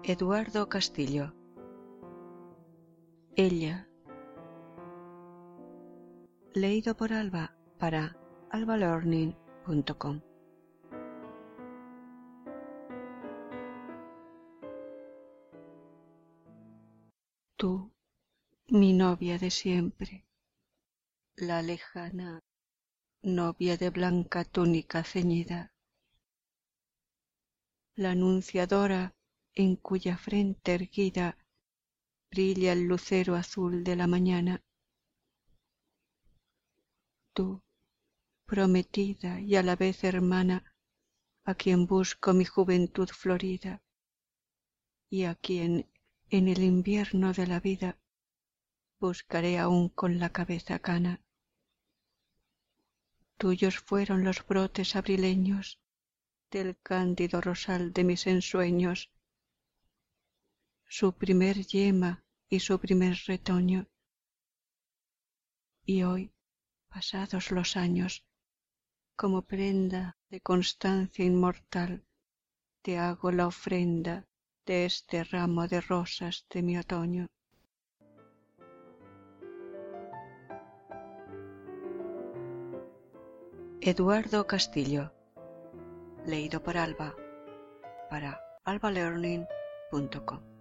Eduardo Castillo. Ella. Leído por Alba para albalearning.com. Tú, mi novia de siempre, la lejana novia de blanca túnica ceñida, la anunciadora en cuya frente erguida brilla el lucero azul de la mañana. Tú, prometida y a la vez hermana, a quien busco mi juventud florida, y a quien en el invierno de la vida buscaré aún con la cabeza cana. Tuyos fueron los brotes abrileños del cándido rosal de mis ensueños, su primer yema y su primer retoño. Y hoy, pasados los años, como prenda de constancia inmortal, te hago la ofrenda de este ramo de rosas de mi otoño. Eduardo Castillo. Leído por Alba para albalearning.com.